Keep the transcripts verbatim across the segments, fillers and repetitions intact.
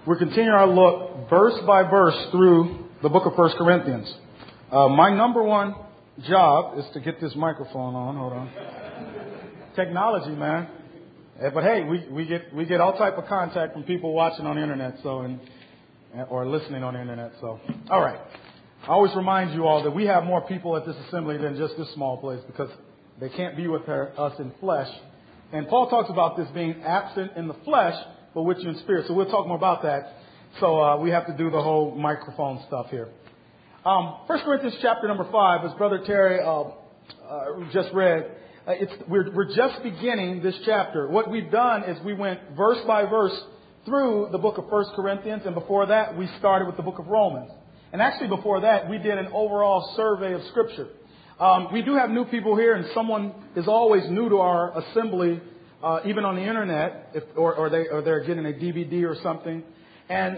We're continuing our look verse by verse through the book of First Corinthians. Uh, my number one job is to get this microphone on. Hold on. Technology, man. Uh, But hey, we, we get we get all type of contact from people watching on the internet, so and or listening on the internet. So, all right. I always remind you all that we have more people at this assembly than just this small place because they can't be with her, us in flesh. And Paul talks about this being absent in the flesh, but with you in spirit. So we'll talk more about that. So uh, we have to do the whole microphone stuff here. Um, First Corinthians chapter number five, as Brother Terry uh, uh, just read, uh, it's, we're, we're just beginning this chapter. What we've done is we went verse by verse through the book of First Corinthians, and before that we started with the book of Romans. And actually before that we did an overall survey of Scripture. Um, we do have new people here, and someone is always new to our assembly. Uh, even on the internet, if, or, or, they, or they're getting a D V D or something. And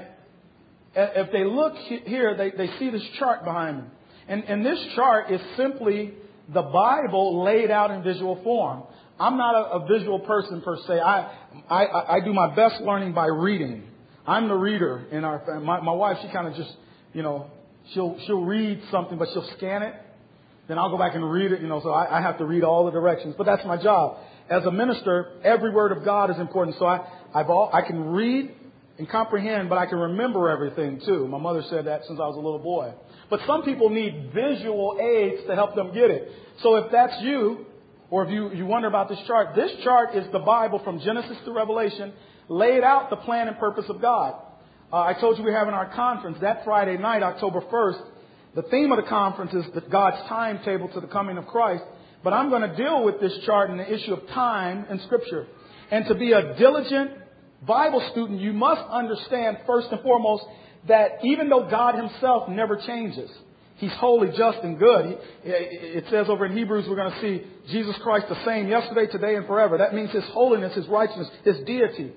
if they look here, they, they see this chart behind me. And, and this chart is simply the Bible laid out in visual form. I'm not a, a visual person per se. I, I, I do my best learning by reading. I'm the reader in our family. My, my wife, she kind of just, you know, she'll, she'll read something, but she'll scan it. Then I'll go back and read it, you know, so I, I have to read all the directions. But that's my job. As a minister, every word of God is important. So I, I've all, I can read and comprehend, but I can remember everything too. My mother said that since I was a little boy. But some people need visual aids to help them get it. So if that's you, or if you, you wonder about this chart, this chart is the Bible from Genesis to Revelation, laid out the plan and purpose of God. Uh, I told you we're having our conference that Friday night, October first. The theme of the conference is the God's timetable to the coming of Christ. But I'm going to deal with this chart in the issue of time in Scripture. And to be a diligent Bible student, you must understand first and foremost that even though God Himself never changes, He's holy, just, and good. He, it says over in Hebrews, we're going to see Jesus Christ the same yesterday, today, and forever. That means His holiness, His righteousness, His deity.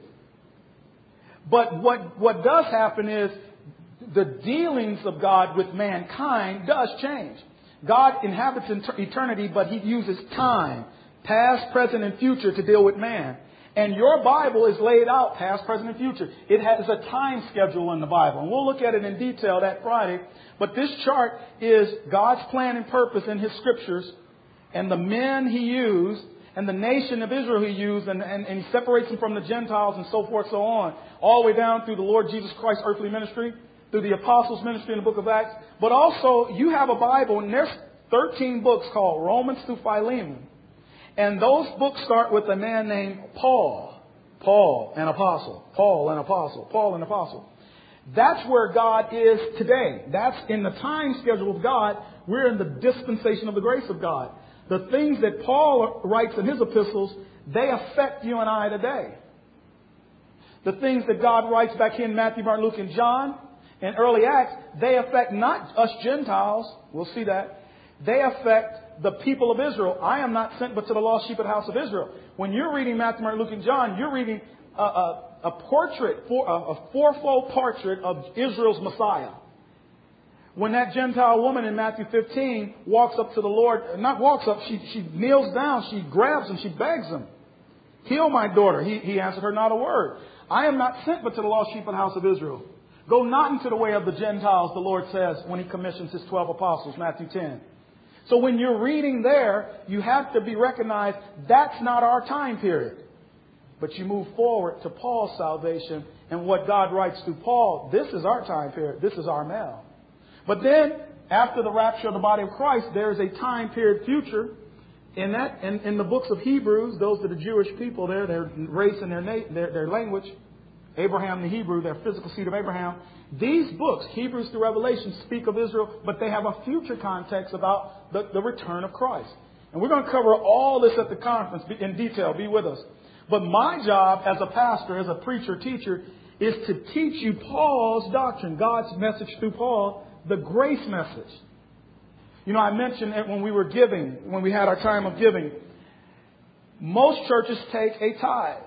But what, what does happen is the dealings of God with mankind does change. God inhabits eternity, but He uses time, past, present, and future to deal with man. And your Bible is laid out past, present, and future. It has a time schedule in the Bible. And we'll look at it in detail that Friday. But this chart is God's plan and purpose in His Scriptures, and the men He used, and the nation of Israel He used, and, and, and He separates them from the Gentiles and so forth, so on. All the way down through the Lord Jesus Christ's earthly ministry, through the apostles' ministry in the book of Acts. But also, you have a Bible, and there's thirteen books called Romans through Philemon. And those books start with a man named Paul. Paul, an apostle. Paul, an apostle. Paul, an apostle. That's where God is today. That's in the time schedule of God. We're in the dispensation of the grace of God. The things that Paul writes in his epistles, they affect you and I today. The things that God writes back here in Matthew, Mark, Luke, and John, in early Acts, they affect not us Gentiles. We'll see that. They affect the people of Israel. I am not sent but to the lost sheep of the house of Israel. When you're reading Matthew, Mark, Luke, and John, you're reading a, a, a portrait, a, a fourfold portrait of Israel's Messiah. When that Gentile woman in Matthew fifteen walks up to the Lord, not walks up, she, she kneels down, she grabs him, she begs him. Heal my daughter. He, he answered her not a word. I am not sent but to the lost sheep of the house of Israel. Go not into the way of the Gentiles, the Lord says when He commissions His twelve apostles, Matthew ten. So when you're reading there, you have to be recognized that's not our time period. But you move forward to Paul's salvation and what God writes through Paul. This is our time period. This is our now. But then, after the rapture of the body of Christ, there is a time period future. In that, in, in the books of Hebrews, those are the Jewish people there, their race and their, na- their, their language. Abraham the Hebrew, their physical seed of Abraham. These books, Hebrews to Revelation, speak of Israel, but they have a future context about the, the return of Christ. And we're going to cover all this at the conference in detail. Be with us. But my job as a pastor, as a preacher, teacher, is to teach you Paul's doctrine, God's message through Paul, the grace message. You know, I mentioned it when we were giving, when we had our time of giving. Most churches take a tithe.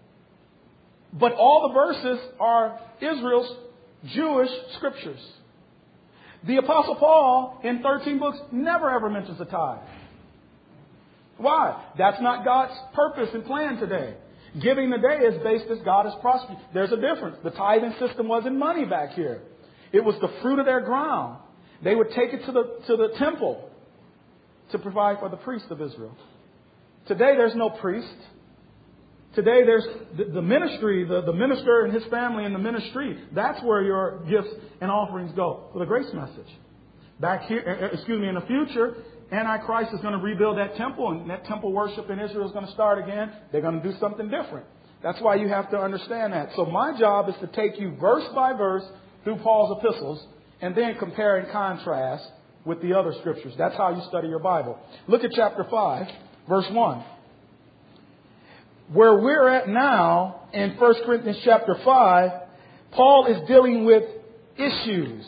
But all the verses are Israel's Jewish scriptures. The Apostle Paul, in thirteen books, never ever mentions a tithe. Why? That's not God's purpose and plan today. Giving today is based as God has prospered. There's a difference. The tithing system wasn't money back here. It was the fruit of their ground. They would take it to the, to the temple to provide for the priests of Israel. Today there's no priest. Today there's the, the ministry, the, the minister and his family in the ministry. That's where your gifts and offerings go for the grace message. Back here, excuse me, in the future, Antichrist is going to rebuild that temple, and that temple worship in Israel is going to start again. They're going to do something different. That's why you have to understand that. So my job is to take you verse by verse through Paul's epistles and then compare and contrast with the other scriptures. That's how you study your Bible. Look at chapter five, verse one. Where we're at now in First Corinthians chapter five, Paul is dealing with issues.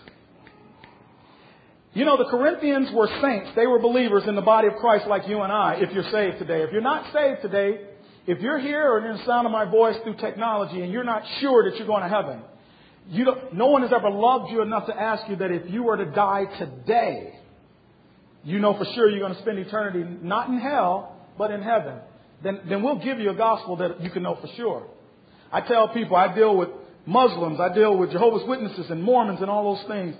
You know, the Corinthians were saints. They were believers in the body of Christ like you and I, if you're saved today. If you're not saved today, if you're here or in the sound of my voice through technology and you're not sure that you're going to heaven, you don't, no one has ever loved you enough to ask you that if you were to die today, you know for sure you're going to spend eternity not in hell, but in heaven. Then, then we'll give you a gospel that you can know for sure. I tell people, I deal with Muslims, I deal with Jehovah's Witnesses and Mormons and all those things.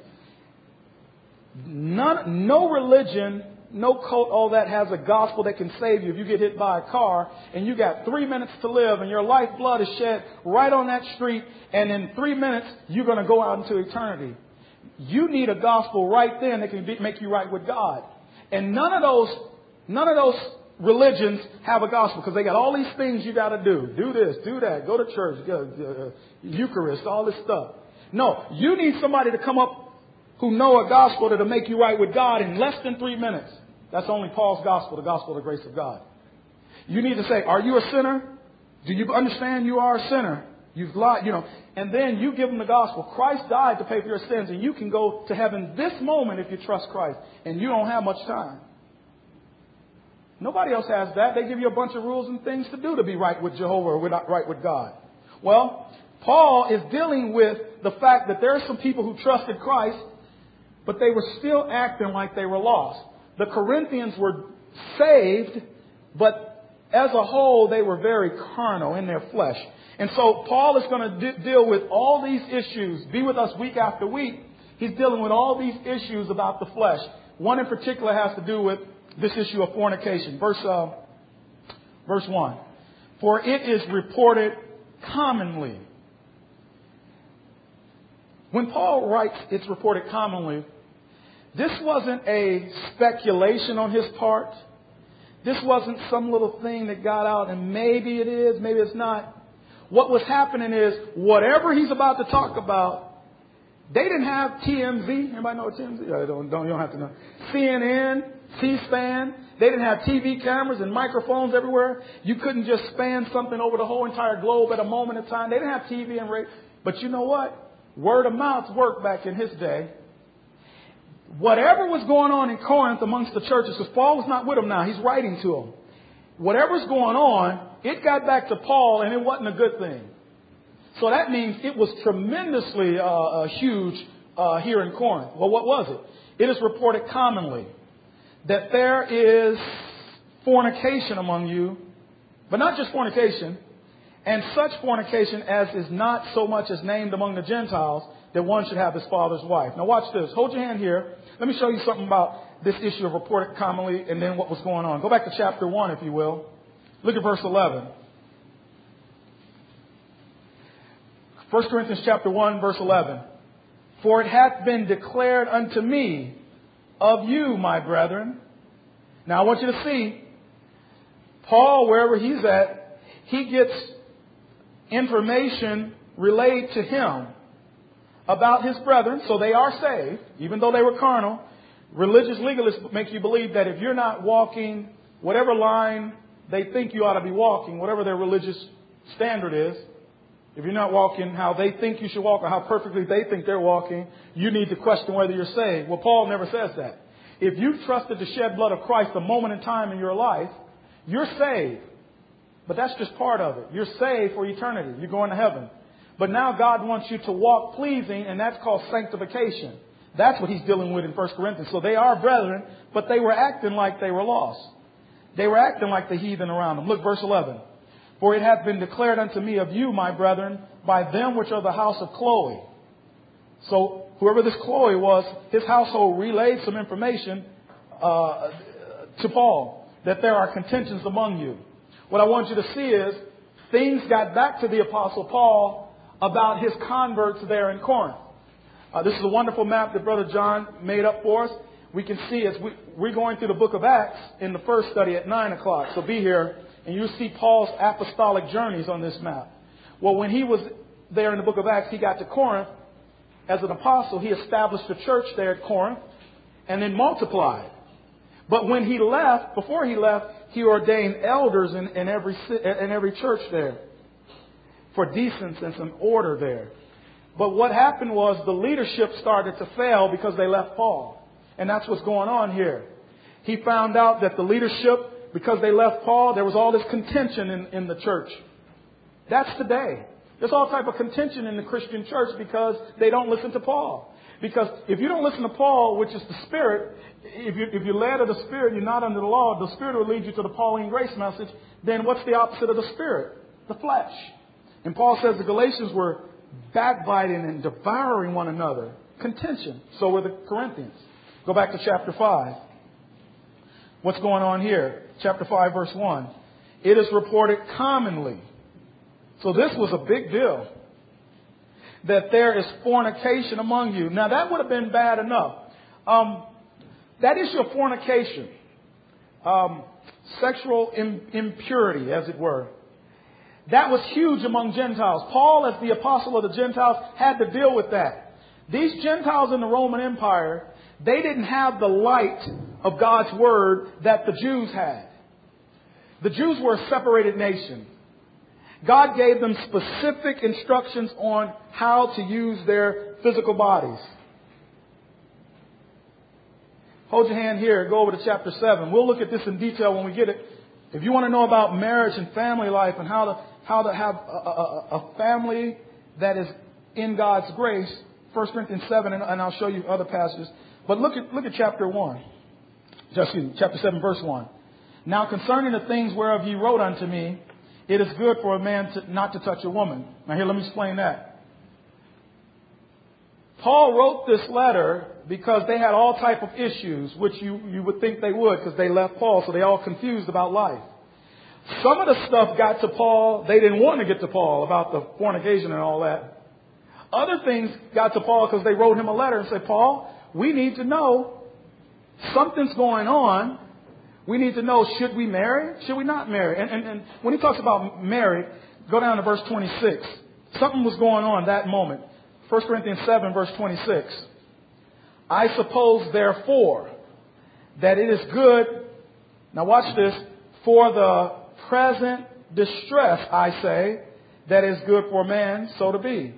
None, no religion, no cult, all that has a gospel that can save you if you get hit by a car and you got three minutes to live and your lifeblood is shed right on that street, and in three minutes you're going to go out into eternity. You need a gospel right then that can be, make you right with God. And none of those, none of those religions have a gospel because they got all these things you got to do. Do this, do that, go to church, go, uh, Eucharist, all this stuff. No, you need somebody to come up who know a gospel that'll make you right with God in less than three minutes. That's only Paul's gospel, the gospel of the grace of God. You need to say, are you a sinner? Do you understand you are a sinner? You've lied, you know. And then you give them the gospel. Christ died to pay for your sins, and you can go to heaven this moment if you trust Christ. And you don't have much time. Nobody else has that. They give you a bunch of rules and things to do to be right with Jehovah or right with God. Well, Paul is dealing with the fact that there are some people who trusted Christ, but they were still acting like they were lost. The Corinthians were saved, but as a whole, they were very carnal in their flesh. And so Paul is going to de- deal with all these issues. Be with us week after week. He's dealing with all these issues about the flesh. One in particular has to do with this issue of fornication. Verse, uh, verse one. For it is reported commonly. When Paul writes, it's reported commonly, this wasn't a speculation on his part. This wasn't some little thing that got out and maybe it is, maybe it's not. What was happening is whatever he's about to talk about, they didn't have T M Z. Anybody know what T M Z? Yeah, don't, don't, you don't have to know. C N N, C-SPAN. They didn't have T V cameras and microphones everywhere. You couldn't just span something over the whole entire globe at a moment in time. They didn't have T V and radio. But you know what? Word of mouth worked back in his day. Whatever was going on in Corinth amongst the churches, because Paul was not with them now, he's writing to them. Whatever's going on, it got back to Paul and it wasn't a good thing. So that means it was tremendously uh, uh, huge uh, here in Corinth. Well, what was it? It is reported commonly that there is fornication among you, but not just fornication, and such fornication as is not so much as named among the Gentiles, that one should have his father's wife. Now watch this. Hold your hand here. Let me show you something about this issue of reported commonly and then what was going on. Go back to chapter one, if you will. Look at verse eleven. First Corinthians chapter one, verse eleven. For it hath been declared unto me of you, my brethren. Now I want you to see, Paul, wherever he's at, he gets information relayed to him about his brethren, so they are saved, even though they were carnal. Religious legalists make you believe that if you're not walking whatever line they think you ought to be walking, whatever their religious standard is, if you're not walking how they think you should walk or how perfectly they think they're walking, you need to question whether you're saved. Well, Paul never says that. If you've trusted the shed blood of Christ a moment in time in your life, you're saved. But that's just part of it. You're saved for eternity. You're going to heaven. But now God wants you to walk pleasing, and that's called sanctification. That's what he's dealing with in First Corinthians. So they are brethren, but they were acting like they were lost. They were acting like the heathen around them. Look, verse eleven. For it hath been declared unto me of you, my brethren, by them which are the house of Chloe. So whoever this Chloe was, his household relayed some information uh, to Paul, that there are contentions among you. What I want you to see is things got back to the Apostle Paul about his converts there in Corinth. Uh, this is a wonderful map that Brother John made up for us. We can see as we, we're going through the book of Acts in the first study at nine o'clock. So be here and you'll see Paul's apostolic journeys on this map. Well, when he was there in the book of Acts, he got to Corinth. As an apostle, he established a church there at Corinth and then multiplied. But when he left, before he left, he ordained elders in, in, every, in every church there for decency and some order there. But what happened was the leadership started to fail because they left Paul. And that's what's going on here. He found out that the leadership, because they left Paul, there was all this contention in, in the church. That's today. There's all type of contention in the Christian church because they don't listen to Paul. Because if you don't listen to Paul, which is the Spirit, if, you, if you're led of the Spirit, you're not under the law, the Spirit will lead you to the Pauline grace message, then what's the opposite of the Spirit? The flesh. And Paul says the Galatians were backbiting and devouring one another. Contention. So were the Corinthians. Go back to chapter five. What's going on here? Chapter five, verse one. It is reported commonly. So this was a big deal. That there is fornication among you. Now that would have been bad enough. Um, that issue of fornication. Um, sexual im- impurity, as it were. That was huge among Gentiles. Paul, as the apostle of the Gentiles, had to deal with that. These Gentiles in the Roman Empire, they didn't have the light of God's word that the Jews had. The Jews were a separated nation. God gave them specific instructions on how to use their physical bodies. Hold your hand here. Go over to chapter seven. We'll look at this in detail when we get it. If you want to know about marriage and family life and how to how to have a, a, a family that is in God's grace, First Corinthians seven, and, and I'll show you other passages. But look at look at chapter one. Just excuse me, chapter seven, verse one. Now concerning the things whereof ye wrote unto me, it is good for a man to, not to touch a woman. Now here, let me explain that. Paul wrote this letter because they had all type of issues, which you, you would think they would because they left Paul, so they all confused about life. Some of the stuff got to Paul, they didn't want to get to Paul about the fornication and all that. Other things got to Paul because they wrote him a letter and said, Paul, we need to know something's going on. We need to know, should we marry? Should we not marry? And, and, and when he talks about married, go down to verse twenty-six. Something was going on that moment. First Corinthians seven, verse twenty-six. I suppose, therefore, that it is good, now watch this, for the present distress, I say, that is good for man, so to be.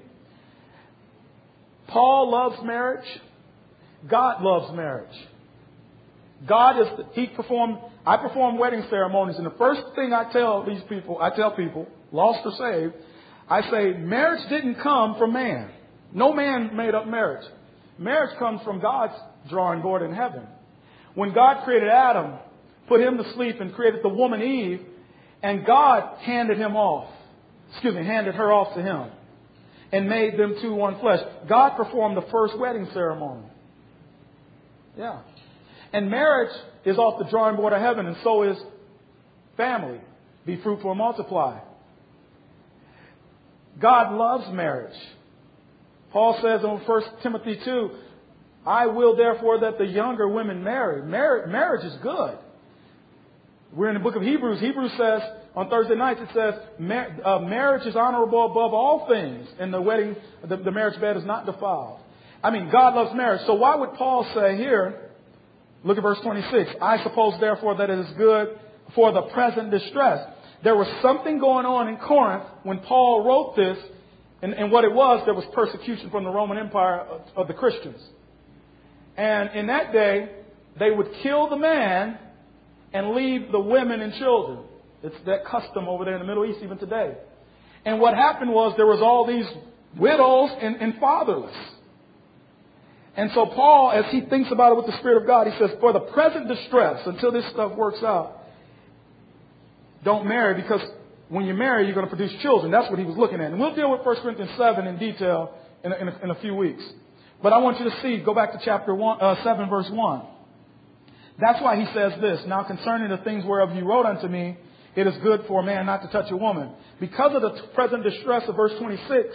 Paul loves marriage. God loves marriage. God is, he performed, I perform wedding ceremonies, and the first thing I tell these people, I tell people, lost or saved, I say, marriage didn't come from man. No man made up marriage. Marriage comes from God's drawing board in heaven. When God created Adam, put him to sleep and created the woman Eve, and God handed him off, excuse me, handed her off to him and made them two one flesh. God performed the first wedding ceremony. Yeah. And marriage is off the drawing board of heaven, and so is family. Be fruitful and multiply. God loves marriage. Paul says in First Timothy two, I will therefore that the younger women marry. Mar- marriage is good. We're in the book of Hebrews. Hebrews says, on Thursday nights, it says, mar- uh, marriage is honorable above all things, and the wedding, the, the marriage bed is not defiled. I mean, God loves marriage. So why would Paul say here, look at verse twenty-six, I suppose therefore that it is good for the present distress. There was something going on in Corinth when Paul wrote this, and, and what it was, there was persecution from the Roman Empire of, of the Christians. And in that day, they would kill the man and leave the women and children. It's that custom over there in the Middle East even today. And what happened was there was all these widows and, and fatherless. And so Paul, as he thinks about it with the Spirit of God, he says, for the present distress, until this stuff works out, don't marry, because when you marry, you're going to produce children. That's what he was looking at. And we'll deal with First Corinthians seven in detail in a, in a, in a few weeks. But I want you to see, go back to chapter one, uh, seven, verse one. That's why he says this. Now concerning the things whereof you wrote unto me, it is good for a man not to touch a woman. Because of the present distress of verse twenty-six,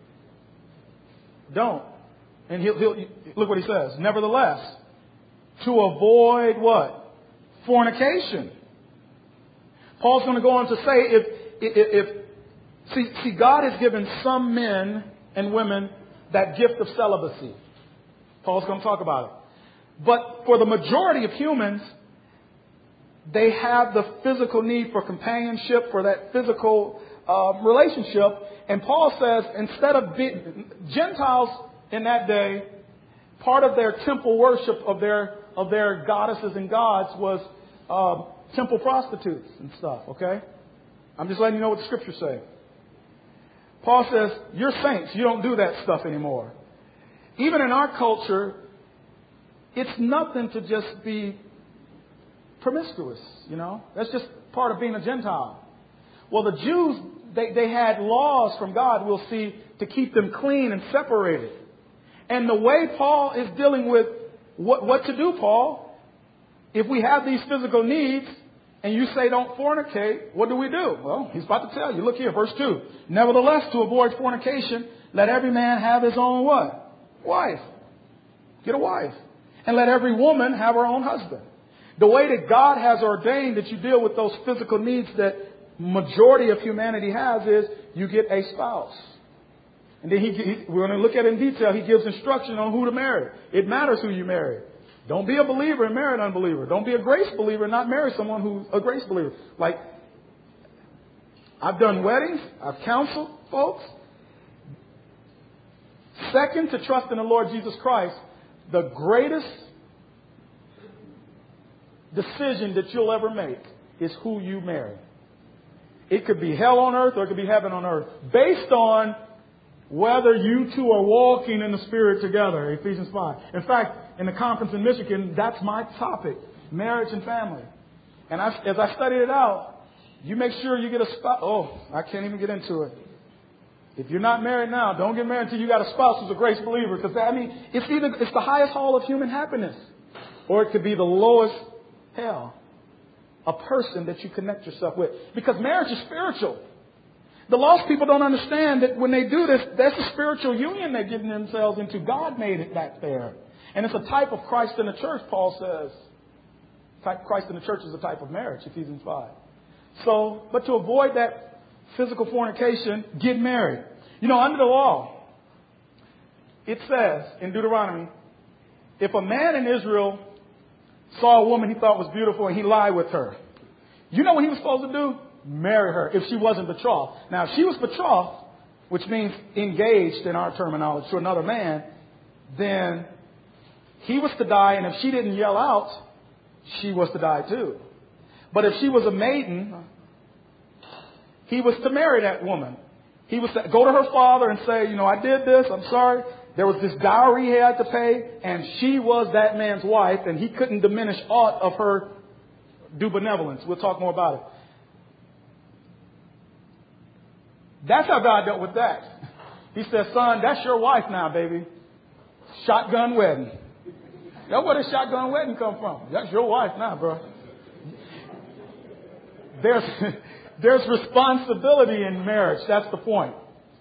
don't. And he'll, he'll, look what he says. Nevertheless, to avoid what? Fornication. Paul's going to go on to say, if, if, if see, see, God has given some men and women that gift of celibacy. Paul's going to talk about it. But for the majority of humans, they have the physical need for companionship, for that physical uh, relationship. And Paul says, instead of being, Gentiles in that day, part of their temple worship of their of their goddesses and gods was uh, temple prostitutes and stuff. Okay, I'm just letting you know what the scriptures say. Paul says, you're saints. You don't do that stuff anymore. Even in our culture, it's nothing to just be promiscuous, you know. That's just part of being a Gentile. Well, the Jews, they, they had laws from God, we'll see, to keep them clean and separated. And the way Paul is dealing with what, what to do, Paul, if we have these physical needs and you say don't fornicate, what do we do? Well, he's about to tell you. Look here, verse two. Nevertheless, to avoid fornication, let every man have his own what? Wife. Get a wife. And let every woman have her own husband. The way that God has ordained that you deal with those physical needs that majority of humanity has is you get a spouse. And then he, he, we're going to look at it in detail. He gives instruction on who to marry. It matters who you marry. Don't be a believer and marry an unbeliever. Don't be a grace believer and not marry someone who's a grace believer. Like, I've done weddings. I've counseled folks. Second to trust in the Lord Jesus Christ, the greatest decision that you'll ever make is who you marry. It could be hell on earth or it could be heaven on earth. Based on whether you two are walking in the Spirit together. Ephesians five. In fact, in the conference in Michigan, that's my topic. Marriage and family. And I, as I studied it out, you make sure you get a spouse. Oh, I can't even get into it. If you're not married now, don't get married until you got a spouse who's a grace believer. Because, I mean, it's either it's the highest hall of human happiness. Or it could be the lowest hell. A person that you connect yourself with. Because marriage is spiritual. The lost people don't understand that when they do this, that's a spiritual union they're getting themselves into. God made it back there. And it's a type of Christ in the church, Paul says. Christ in the church is a type of marriage, Ephesians five. So, but to avoid that physical fornication, get married. You know, under the law, it says in Deuteronomy, if a man in Israel saw a woman he thought was beautiful and he lied with her, you know what he was supposed to do? Marry her if she wasn't betrothed. Now, if she was betrothed, which means engaged in our terminology to another man, then he was to die. And if she didn't yell out, she was to die too. But if she was a maiden, he was to marry that woman. He was to go to her father and say, you know, I did this. I'm sorry. There was this dowry he had to pay. And she was that man's wife. And he couldn't diminish aught of her due benevolence. We'll talk more about it. That's how God dealt with that. He said, son, that's your wife now, baby. Shotgun wedding. Now, where did shotgun wedding come from? That's your wife now, bro. There's, there's responsibility in marriage. That's the point.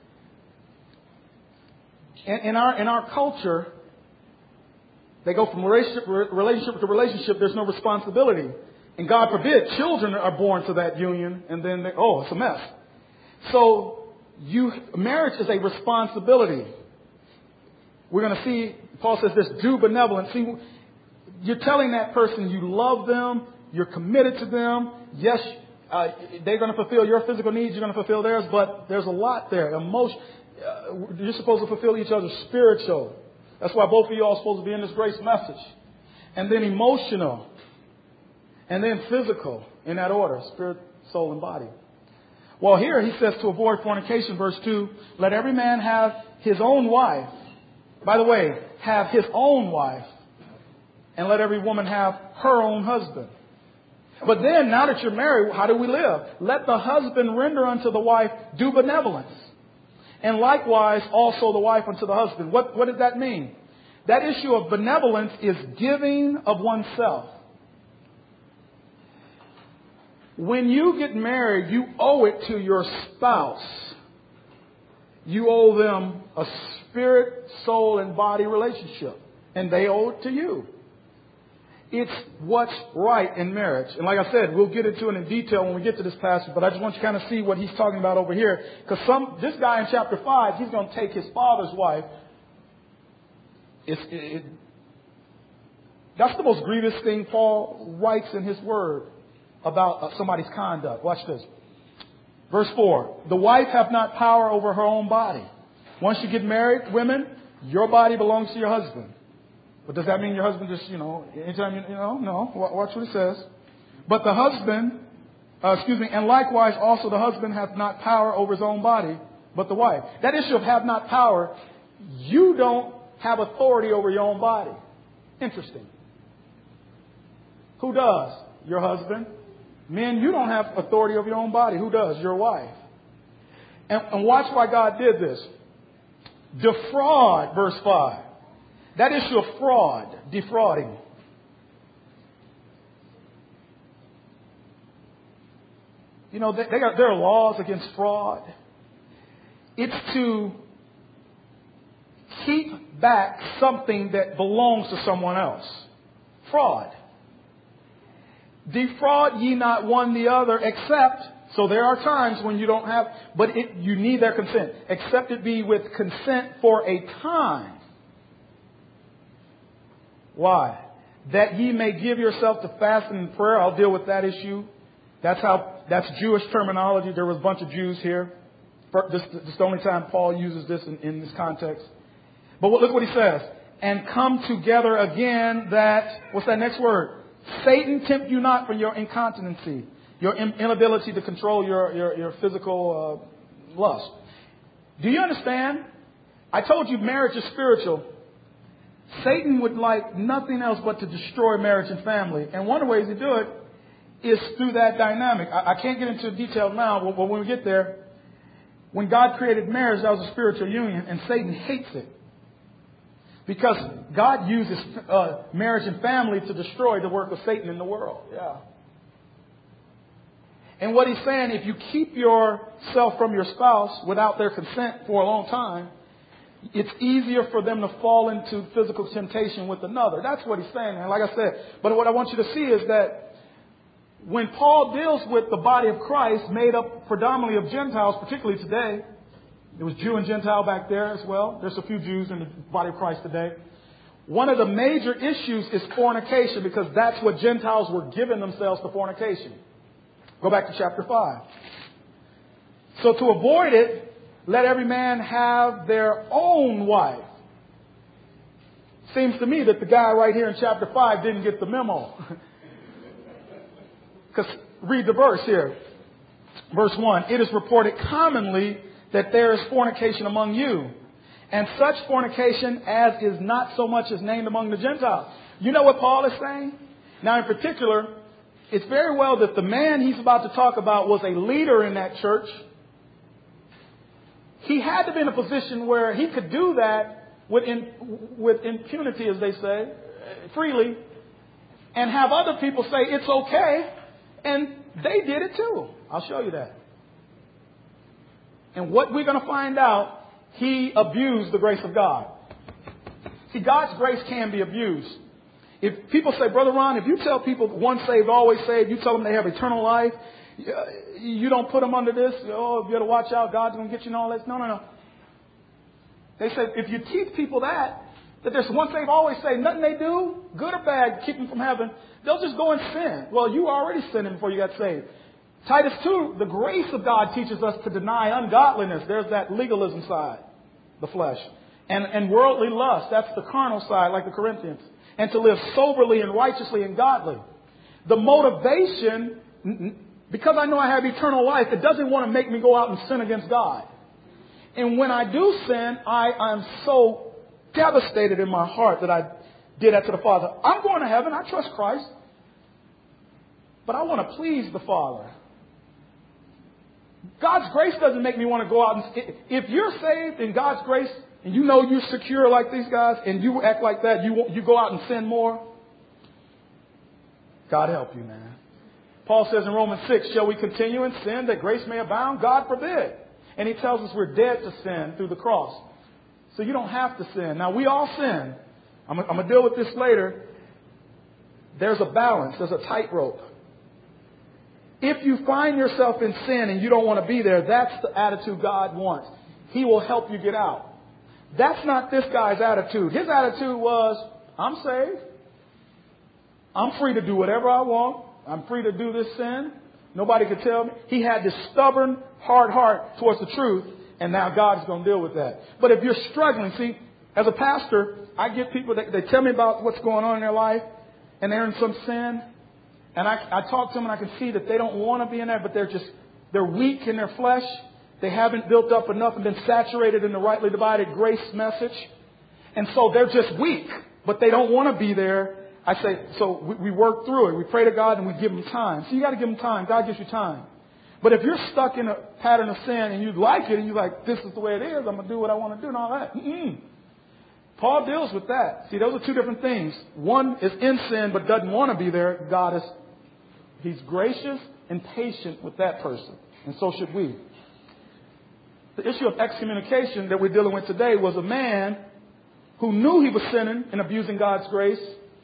In, in our, in our culture, they go from relationship, relationship to relationship. There's no responsibility. And God forbid, children are born to that union. And then, they, oh, it's a mess. So, you, marriage is a responsibility. We're going to see, Paul says this, due benevolence. See, you're telling that person you love them, you're committed to them. Yes, uh, they're going to fulfill your physical needs, you're going to fulfill theirs, but there's a lot there. Emotion, uh, you're supposed to fulfill each other's spiritual. That's why both of you all are supposed to be in this grace message. And then emotional. And then physical, in that order, spirit, soul, and body. Well, here he says to avoid fornication, verse two, let every man have his own wife. By the way, have his own wife. And let every woman have her own husband. But then, now that you're married, how do we live? Let the husband render unto the wife due benevolence. And likewise, also the wife unto the husband. What, what does that mean? That issue of benevolence is giving of oneself. When you get married, you owe it to your spouse. You owe them a spirit, soul, and body relationship. And they owe it to you. It's what's right in marriage. And like I said, we'll get into it in detail when we get to this passage, but I just want you to kind of see what he's talking about over here. Because some this guy in chapter five, he's going to take his father's wife. It's, it, it, that's the most grievous thing Paul writes in his word about uh, somebody's conduct. Watch this. Verse four. The wife hath not power over her own body. Once you get married, women, your body belongs to your husband. But does that mean your husband just, you know, anytime you, you know, no. Watch what it says. But the husband, uh, excuse me, and likewise also the husband hath not power over his own body, but the wife. That issue of have not power, you don't have authority over your own body. Interesting. Who does? Your husband. Men, you don't have authority over your own body. Who does? Your wife. And, and watch why God did this. Defraud, verse five. That issue of fraud, defrauding. You know, they, they got, there are laws against fraud. It's to keep back something that belongs to someone else. Fraud. Defraud ye not one the other, except, so there are times when you don't have, but it, you need their consent. Except it be with consent for a time. Why? That ye may give yourself to fasting and prayer. I'll deal with that issue. That's how, that's Jewish terminology. There was a bunch of Jews here. This, this is the only time Paul uses this in, in this context. But look what he says. And come together again that, what's that next word? Satan tempt you not for your incontinency, your inability to control your, your, your physical uh, lust. Do you understand? I told you marriage is spiritual. Satan would like nothing else but to destroy marriage and family. And one of the ways to do it is through that dynamic. I, I can't get into detail now, but when we get there, when God created marriage, that was a spiritual union, and Satan hates it. Because God uses uh, marriage and family to destroy the work of Satan in the world. Yeah. And what he's saying, if you keep yourself from your spouse without their consent for a long time, it's easier for them to fall into physical temptation with another. That's what he's saying. And like I said, but what I want you to see is that when Paul deals with the body of Christ made up predominantly of Gentiles, particularly today, there was Jew and Gentile back there as well. There's a few Jews in the body of Christ today. One of the major issues is fornication, because that's what Gentiles were giving themselves to fornication. Go back to chapter five. So to avoid it, let every man have their own wife. Seems to me that the guy right here in chapter five didn't get the memo. Because read the verse here. Verse one. It is reported commonly that there is fornication among you, and such fornication as is not so much as named among the Gentiles. You know what Paul is saying? Now in particular, it's very well that the man he's about to talk about was a leader in that church. He had to be in a position where he could do that with, in, with impunity, as they say, freely, and have other people say it's okay, and they did it too. I'll show you that. And what we're going to find out, he abused the grace of God. See, God's grace can be abused. If people say, Brother Ron, if you tell people once saved, always saved, you tell them they have eternal life, you don't put them under this, oh, you got to watch out, God's going to get you and all this. No, no, no. They say, if you teach people that, that there's once saved, always saved, nothing they do, good or bad, keep them from heaven, they'll just go and sin. Well, you were already sinning before you got saved. Titus two, the grace of God teaches us to deny ungodliness. There's that legalism side, the flesh. And, and worldly lust, that's the carnal side, like the Corinthians. And to live soberly and righteously and godly. The motivation, because I know I have eternal life, it doesn't want to make me go out and sin against God. And when I do sin, I am so devastated in my heart that I did that to the Father. I'm going to heaven. I trust Christ. but I want to please the Father. God's grace doesn't make me want to go out and... If you're saved in God's grace and you know you're secure like these guys and you act like that, you you go out and sin more, God help you, man. Paul says in Romans six, shall we continue in sin that grace may abound? God forbid. And he tells us we're dead to sin through the cross. So you don't have to sin. Now, we all sin. I'm, I'm going to deal with this later. There's a balance. There's a tightrope. If you find yourself in sin and you don't want to be there, that's the attitude God wants. He will help you get out. That's not this guy's attitude. His attitude was, I'm saved. I'm free to do whatever I want. I'm free to do this sin. Nobody could tell me. He had this stubborn, hard heart towards the truth, and now God is going to deal with that. But if you're struggling, see, as a pastor, I get people that they tell me about what's going on in their life, and they're in some sin, and I, I talk to them, and I can see that they don't want to be in there, but they're just, they're weak in their flesh. They haven't built up enough and been saturated in the rightly divided grace message. And so they're just weak, but they don't want to be there. I say, so we, we work through it. We pray to God and we give Him time. So you got to give Him time. God gives you time. But if you're stuck in a pattern of sin and you like it and you're like, this is the way it is, I'm going to do what I want to do and all that. Mm-mm. Paul deals with that. See, those are two different things. One is in sin but doesn't want to be there. God is, He's gracious and patient with that person. And so should we. The issue of excommunication that we're dealing with today was a man who knew he was sinning and abusing God's grace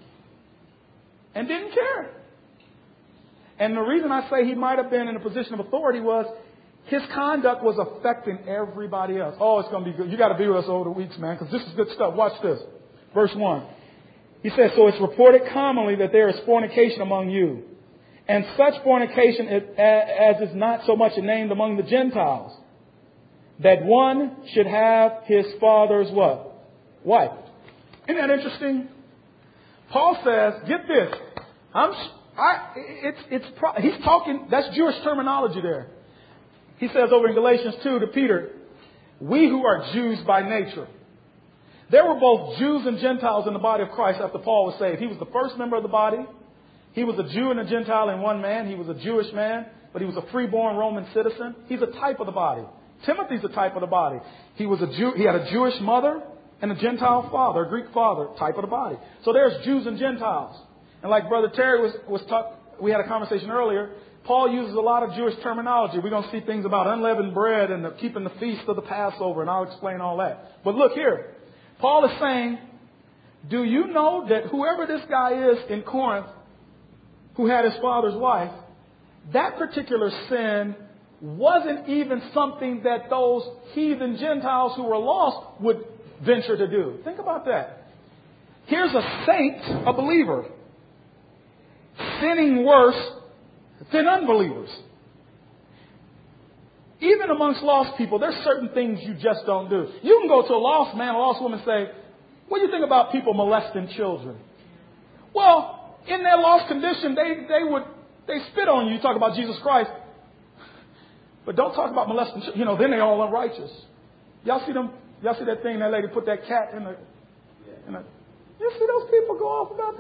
and didn't care. And the reason I say he might have been in a position of authority was his conduct was affecting everybody else. Oh, it's going to be good. You got to be with us over the weeks, man, because this is good stuff. Watch this. Verse one. He says, so it's reported commonly that there is fornication among you, and such fornication as is not so much named among the Gentiles, that one should have his father's what? Wife. Isn't that interesting? Paul says, get this. I'm, I, it's, it's, he's talking, that's Jewish terminology there. He says over in Galatians two to Peter, we who are Jews by nature. There were both Jews and Gentiles in the body of Christ after Paul was saved. He was the first member of the body. He was a Jew and a Gentile in one man. He was a Jewish man, but he was a freeborn Roman citizen. He's a type of the body. Timothy's a type of the body. He was a Jew. He had a Jewish mother and a Gentile father, a Greek father, type of the body. So there's Jews and Gentiles. And like Brother Terry was, was talk, we had a conversation earlier, Paul uses a lot of Jewish terminology. We're going to see things about unleavened bread and the, keeping the feast of the Passover, and I'll explain all that. But look here. Paul is saying, do you know that whoever this guy is in Corinth who had his father's wife, that particular sin wasn't even something that those heathen Gentiles who were lost would venture to do. Think about that. Here's a saint, a believer, sinning worse than unbelievers. Even amongst lost people, there's certain things you just don't do. You can go to a lost man, a lost woman, and say, what do you think about people molesting children? Well, in their lost condition, they, they would they spit on you. You talk about Jesus Christ. But don't talk about molesting children. You know, then they're all unrighteous. Y'all see them? Y'all see that thing that lady put that cat in the... In the you see those people go off about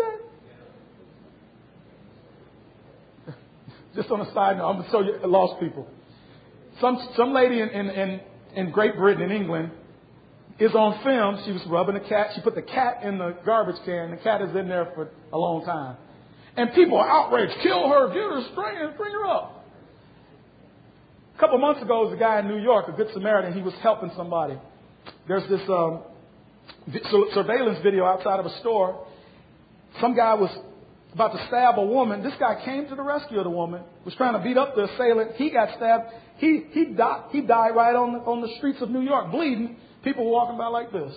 that? Just on a side note, I'm going to show you lost people. Some some lady in, in, in, in Great Britain, in England, is on film. She was rubbing a cat. She put the cat in the garbage can. The cat is in there for a long time. And people are outraged. Kill her. Get her. String her. Bring her up. A couple months ago, there was a guy in New York, a Good Samaritan. He was helping somebody. There's this um, surveillance video outside of a store. Some guy was about to stab a woman. This guy came to the rescue of the woman, was trying to beat up the assailant. He got stabbed. He he died, he died right on the, on the streets of New York, bleeding. People walking by like this.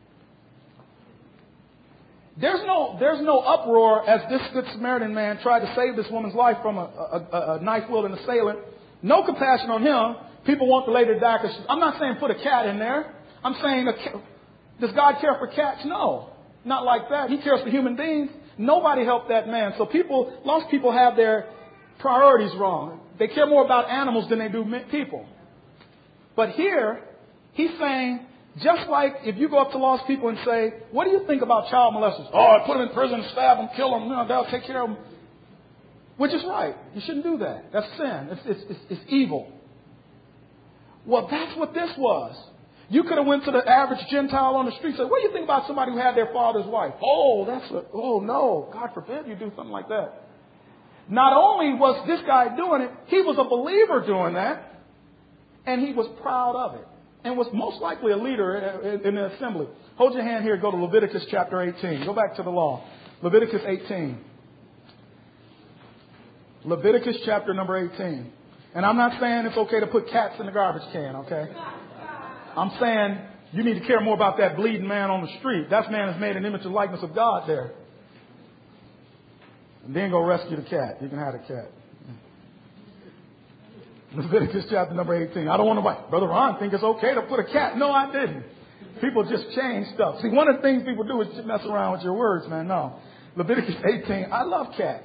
There's no there's no uproar as this Good Samaritan man tried to save this woman's life from a, a, a knife-wielding assailant. No compassion on him. People want the lady to die. Cause I'm not saying put a cat in there. I'm saying, does God care for cats? No, not like that. He cares for human beings. Nobody helped that man. So people, lost people have their priorities wrong. They care more about animals than they do people. But here, he's saying, just like if you go up to lost people and say, what do you think about child molesters? Oh, I put them in prison, stab them, kill them. No, they'll take care of them. which is right. You shouldn't do that. That's sin. It's, it's, it's, it's evil. Well, that's what this was. You could have went to the average Gentile on the street and said, what do you think about somebody who had their father's wife? Oh, that's a, oh no, God forbid you do something like that. Not only was this guy doing it, he was a believer doing that, and he was proud of it, and was most likely a leader in, in the assembly. Hold your hand here, go to Leviticus chapter eighteen. Go back to the law. Leviticus eighteen. Leviticus chapter number eighteen. And I'm not saying it's okay to put cats in the garbage can, okay? I'm saying you need to care more about that bleeding man on the street. That man is made in image and likeness of God there. And then go rescue the cat. You can have the cat. Leviticus chapter number eighteen. I don't want to write. Brother Ron think it's okay to put a cat. No, I didn't. People just change stuff. See, one of the things people do is just mess around with your words, man. No. Leviticus eighteen. I love cats.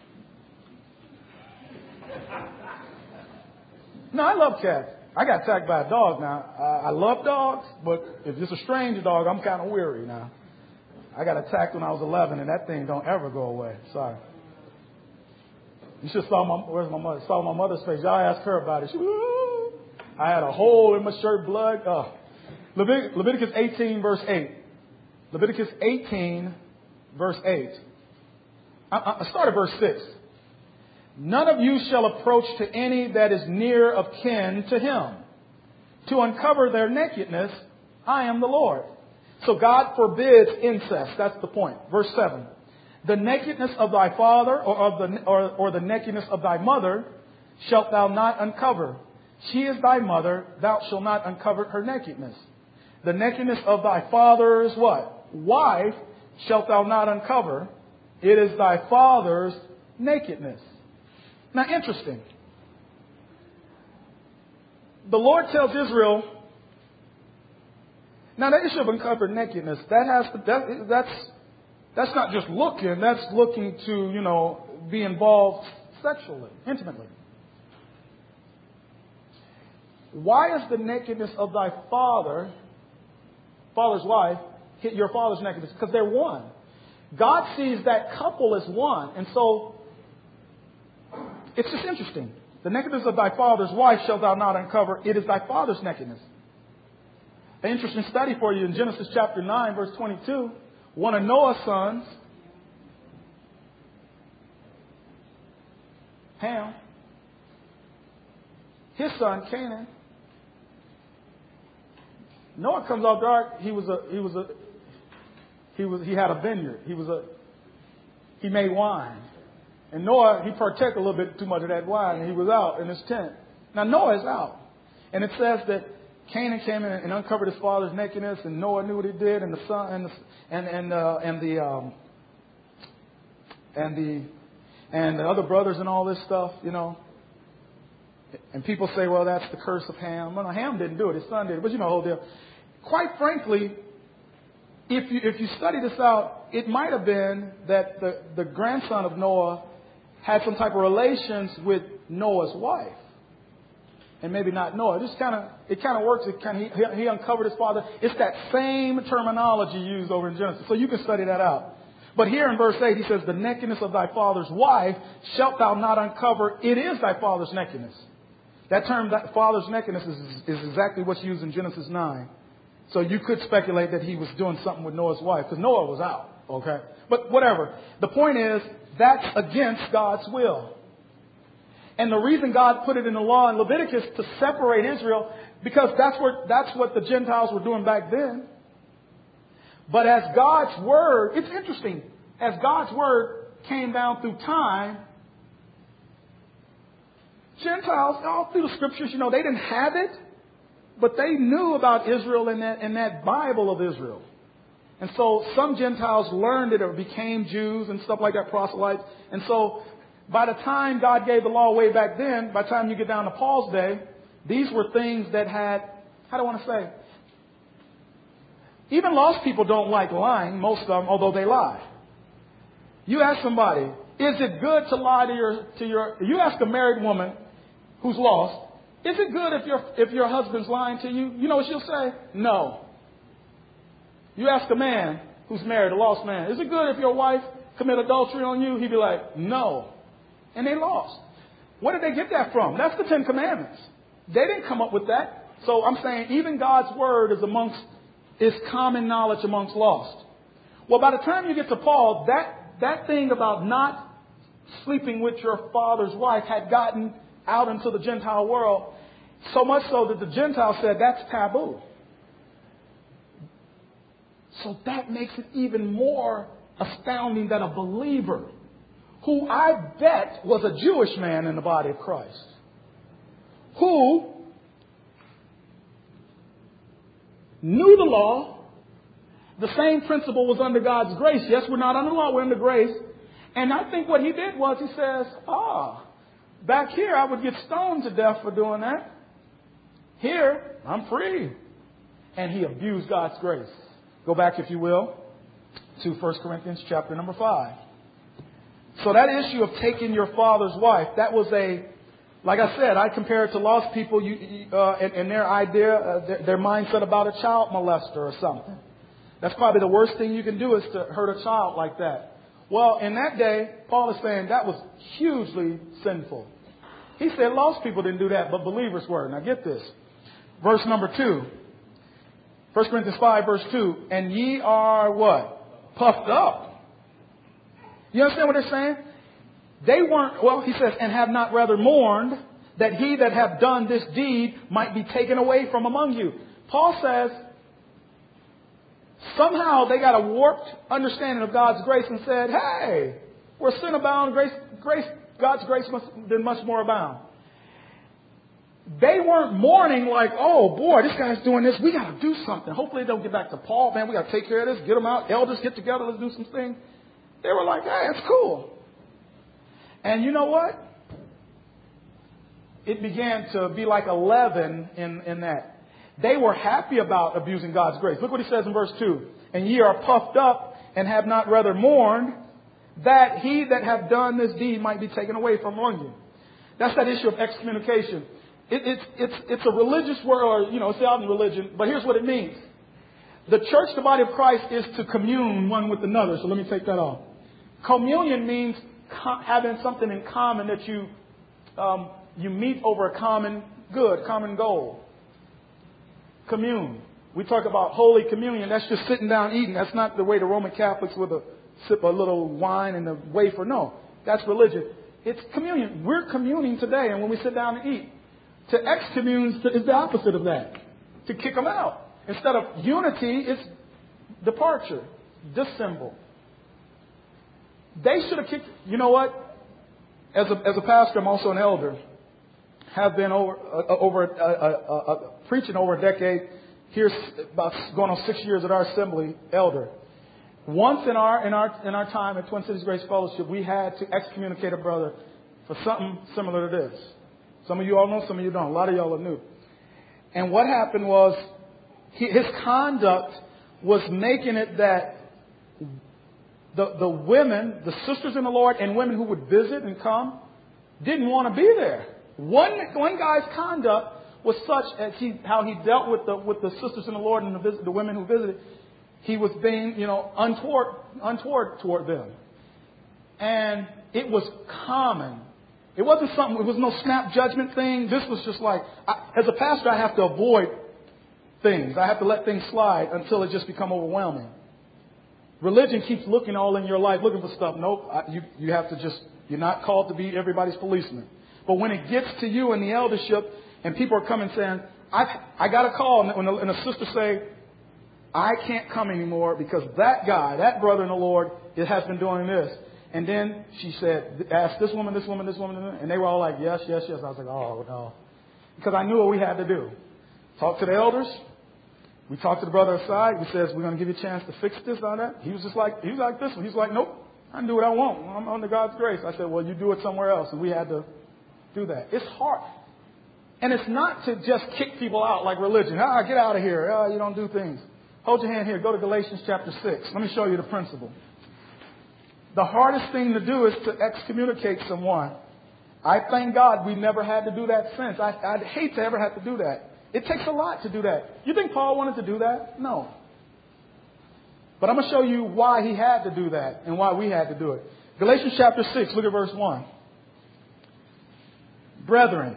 No, I love cats. I got attacked by a dog now. Uh, I love dogs, but if it's a strange dog, I'm kind of weary now. I got attacked when I was eleven, and that thing don't ever go away. Sorry. You should have saw my, where's my mother? Saw my mother's face. Y'all asked her about it. She, woo! I had a hole in my shirt, blood. Oh. Levit- Leviticus eighteen, verse eight. Leviticus eighteen, verse eight. I, I start at verse six. None of you shall approach to any that is near of kin to him, to uncover their nakedness. I am the Lord. So God forbids incest. That's the point. Verse seven. The nakedness of thy father or of the or, or the nakedness of thy mother shalt thou not uncover. She is thy mother. Thou shalt not uncover her nakedness. The nakedness of thy father's what? Wife shalt thou not uncover. It is thy father's nakedness. Now, interesting. The Lord tells Israel, now that issue of uncovered nakedness, that has to, that, that's, that's not just looking, that's looking to, you know, be involved sexually, intimately. Why is the nakedness of thy father, father's wife, hit your father's nakedness? Because they're one. God sees that couple as one. And so, it's just interesting. The nakedness of thy father's wife shalt thou not uncover. It is thy father's nakedness. An interesting study for you in Genesis chapter nine, verse twenty-two. One of Noah's sons, Ham, his son Canaan. Noah comes off the ark. He was a he was a he was he had a vineyard. He was a he made wine. And Noah, he partook a little bit too much of that wine, and he was out in his tent. Now Noah is out. And it says that Canaan came in and uncovered his father's nakedness, and Noah knew what he did, and the son and the and and uh, and the um, and the and the other brothers and all this stuff, you know. And people say, well, that's the curse of Ham. Well, no, Ham didn't do it; his son did it. But you know, the whole deal. Quite frankly, if you if you study this out, it might have been that the the grandson of Noah had some type of relations with Noah's wife. And maybe not Noah. Just kind of, it kind of works. It kind of, he, he uncovered his father. It's that same terminology used over in Genesis. So you can study that out. But here in verse eight, he says, the nakedness of thy father's wife shalt thou not uncover. It is thy father's nakedness. That term, that father's nakedness, is, is exactly what's used in Genesis nine. So you could speculate that he was doing something with Noah's wife, because Noah was out. Okay? But whatever. The point is, that's against God's will. And the reason God put it in the law in Leviticus to separate Israel, because that's what, that's what the Gentiles were doing back then. But as God's word, it's interesting, as God's word came down through time, Gentiles, all through the scriptures, you know, they didn't have it, but they knew about Israel in that, in that Bible of Israel. And so some Gentiles learned it or became Jews and stuff like that, proselytes. And so by the time God gave the law way back then, by the time you get down to Paul's day, these were things that had, how do I want to say? Even lost people don't like lying, most of them, although they lie. You ask somebody, is it good to lie to your, to your, you ask a married woman who's lost, is it good if your, if your husband's lying to you? You know what she'll say? No. You ask a man who's married, a lost man, is it good if your wife commit adultery on you? He'd be like, no. And they lost. Where did they get that from? That's the Ten Commandments. They didn't come up with that. So I'm saying even God's word is amongst, is common knowledge amongst lost. Well, by the time you get to Paul, that, that thing about not sleeping with your father's wife had gotten out into the Gentile world, so much so that the Gentiles said that's taboo. So that makes it even more astounding that a believer, who I bet was a Jewish man in the body of Christ, who knew the law, the same principle was under God's grace. Yes, we're not under law, we're under grace. And I think what he did was he says, ah, back here I would get stoned to death for doing that. Here, I'm free. And he abused God's grace. Go back, if you will, to First Corinthians chapter number five. So that issue of taking your father's wife, that was a, like I said, I compare it to lost people you, uh, and, and their idea, uh, their, their mindset about a child molester or something. That's probably the worst thing you can do is to hurt a child like that. Well, in that day, Paul is saying that was hugely sinful. He said lost people didn't do that, but believers were. Now get this. Verse number two. First Corinthians five, verse two. And ye are what? Puffed up. You understand what they're saying? They weren't, well, he says, and have not rather mourned that he that hath done this deed might be taken away from among you. Paul says, somehow they got a warped understanding of God's grace and said, hey, where sin abound, grace, grace, God's grace must then much more abound. They weren't mourning like, oh boy, this guy's doing this. We got to do something. Hopefully they don't get back to Paul. Man, we got to take care of this. Get them out. Elders get together. Let's do some things. They were like, hey, it's cool. And you know what? It began to be like a leaven in, in that. They were happy about abusing God's grace. Look what he says in verse two. And ye are puffed up and have not rather mourned that he that hath done this deed might be taken away from among you. That's that issue of excommunication. It, it's, it's, it's a religious word, or, you know, it's out in religion, but here's what it means. The church, the body of Christ, is to commune one with another. So let me take that off. Communion means co- having something in common that you, um, you meet over a common good, common goal. Commune. We talk about Holy Communion. That's just sitting down eating. That's not the way the Roman Catholics with a sip a little wine and a wafer. No, that's religion. It's communion. We're communing today, and when we sit down and eat, to excommune is the opposite of that. To kick them out. Instead of unity, it's departure, dissemble. They should have kicked. You know what? As a as a pastor, I'm also an elder. Have been over uh, over uh, uh, uh, preaching over a decade. Here's about going on six years at our assembly, elder. Once in our in our in our time at Twin Cities Grace Fellowship, we had to excommunicate a brother for something similar to this. Some of you all know, some of you don't. A lot of y'all are new. And what happened was he, his conduct was making it that the the women, the sisters in the Lord, and women who would visit and come didn't want to be there. One one guy's conduct was such as he how he dealt with the with the sisters in the Lord and the, visit, the women who visited. He was being, you know, untoward untoward toward them, and it was common. It wasn't something. It was no snap judgment thing. This was just like, I, as a pastor, I have to avoid things. I have to let things slide until it just become overwhelming. Religion keeps looking all in your life, looking for stuff. Nope, I, you you have to just. You're not called to be everybody's policeman. But when it gets to you in the eldership, and people are coming saying, I I got a call, and, when a, and a sister say, I can't come anymore because that guy, that brother in the Lord, it has been doing this. And then she said, ask this woman, this woman, this woman, and they were all like, yes, yes, yes. I was like, oh, no. Because I knew what we had to do. Talk to the elders. We talked to the brother aside. We says, we're going to give you a chance to fix this on that. He was just like, he was like this one. He's like, nope, I can do what I want. I'm under God's grace. I said, well, you do it somewhere else. And we had to do that. It's hard. And it's not to just kick people out like religion. Ah, get out of here. Ah, you don't do things. Hold your hand here. Go to Galatians chapter six. Let me show you the principle. The hardest thing to do is to excommunicate someone. I thank God we never had to do that since. I, I'd hate to ever have to do that. It takes a lot to do that. You think Paul wanted to do that? No. But I'm going to show you why he had to do that and why we had to do it. Galatians chapter six, look at verse one. Brethren,